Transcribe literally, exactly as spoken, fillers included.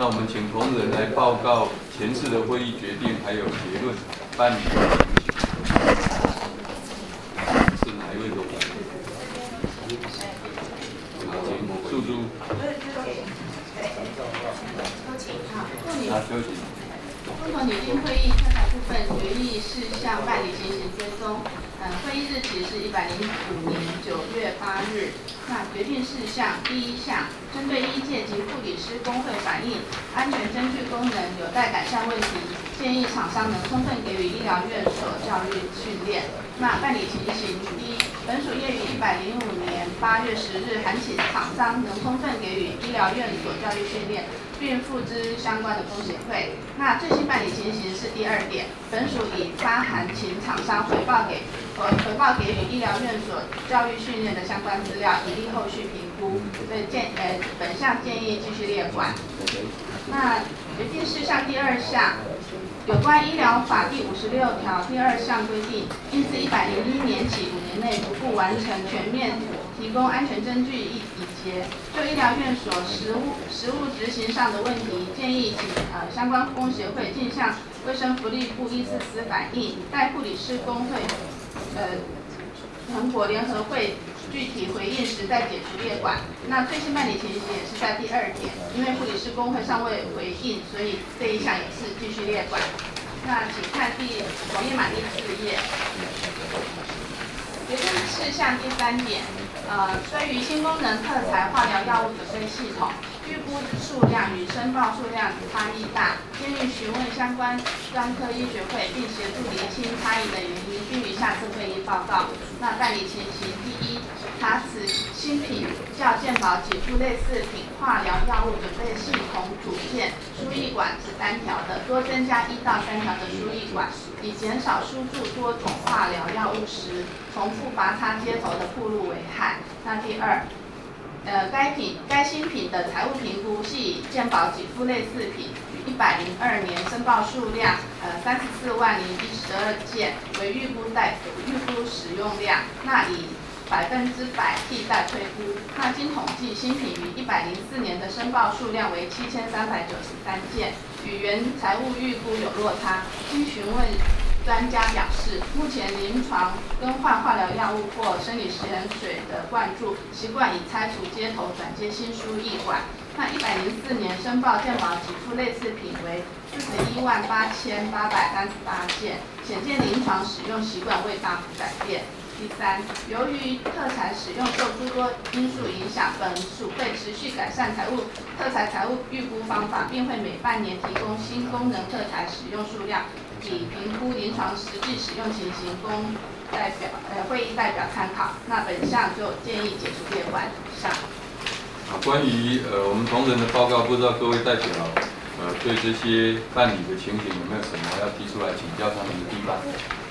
我们请同仁来报告前次的会议决定还有结论办理的情形。是哪一位总？好，请诉诸。啊，休息。 共同拟定会议特裁部分决议事项办理情形追踪。呃，会议日期是一百零五年九月八日。那决定事项第一项，针对医界及护理师工会反映安全针具功能有待改善问题，建议厂商能充分给予医疗院所教育训练。那办理情形：一，本署业于一百零五年八月十日函请厂商能充分给予医疗院所教育训练，并付之相关的工协会。那最新办理情形是第二点，本署已发函请厂商回报给回回报给予医疗院所教育训练的相关资料，以利后续评估。所以建呃本项建议继续列管。那决定事项第二项。有关医疗法第五十六条第二项规定，应自一百零一年起五年内逐步完成全面提供安全针具一以节。就医疗院所实务实务执行上的问题，建议请呃相关工协会径向卫生福利部医事司反映，待护理师工会呃成果联合会具体回应时再解除列管。那最新办理情形也是在第二点，因为护理师工会尚未回应，所以这一项也是继续列管。那请看第网页码第四页。决定事项第三点，呃，对于新功能特材化疗药物准备系统，预估数量与申报数量差异大，建议询问相关专科医学会，并协助厘清差异的原因，并于下次会议报告。那办理情形：第一，查此新品较健保给付类似品化疗药物准备系统组件输液管是单条的，多增加一到三条的输液管，以减少输注多种化疗药物时重复拔插接头的暴露危害。那第二，呃，该品该新品的财务评估系以健保给付类似品与一百零二年申报数量呃三十四万零一十二件为预估代预估使用量，那以百分之百替代推估。那经统计，新品于一百零四年的申报数量为七千三百九十三件，与原财务预估有落差。经询问专家表示，目前临床更换化疗药物或生理食盐水的灌注习惯以拆除接头转接新输液管。那一百零四年申报健保给付类似品为四十一万八千八百三十八件，显见临床使用习惯未大幅改变。第三，由于特材使用受诸多因素影响，本署会持续改善财务特材财务预估方法，并会每半年提供新功能特材使用数量，以评估临床实际使用情形，供代表呃会议代表参考。那本项就建议解除列管。以上。 好，关于呃我们同仁的报告，不知道各位代表呃对这些办理的情形有没有什么要提出来请教他们的地方？